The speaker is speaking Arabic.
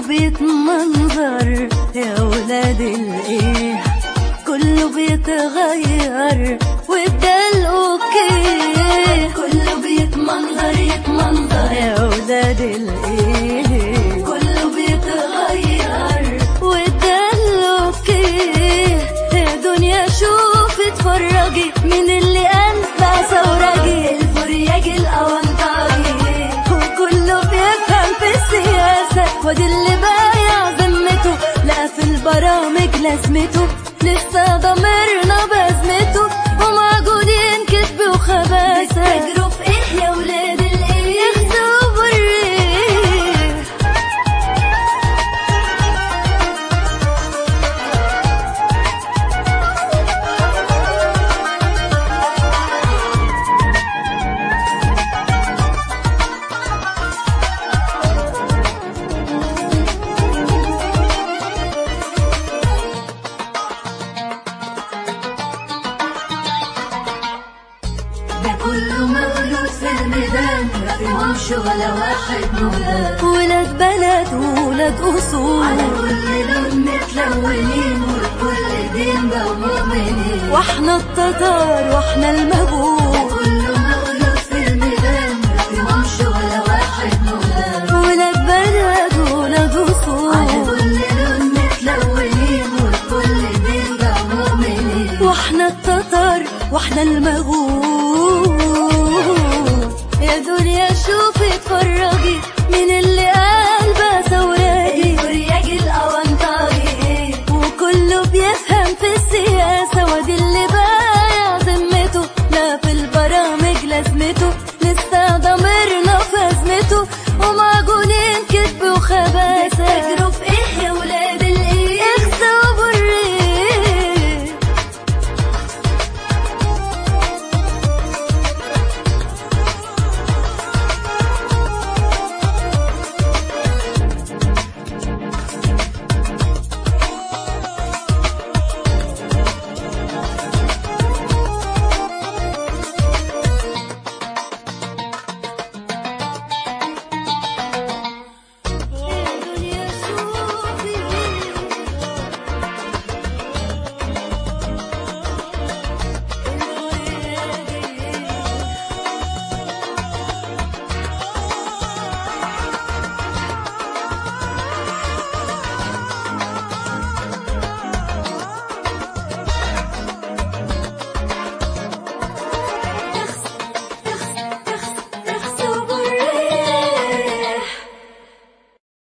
بيتمنظر يا ولاد الايه، كله بيتغير وده الاوكي، كله بيتمنظر يتمنظر يا ولاد الايه، كله بيتغير وده الاوكي. يا دنيا شوف اتفرجي من اللي انبع ثورجي، الفرياج الاونطاجي وكله بيفهم في السياسة، وادي اللي بايع ذمته لا في البرامج لازمته، لسه ضميرنا بازمته وموجودين كذب وخباثة. بتجروا في ايه يا ولاد الايه؟ ياخدوا بالريح. ده كله مولود في الميدان، ما فيهمش ولا واحد مولاد، ولاد بلد وولاد اصول، على كل لون متلونين وكل دين بقوا مؤمنين، واحنا التتار واحنا المغول. ده كله مولود في الميدان، ما فيهمش ولا واحد مولاد، ولاد بلد وولاد اصول، على كل لون متلونين وكل دين بقوا مؤمنين، واحنا التتار واحنا المغول.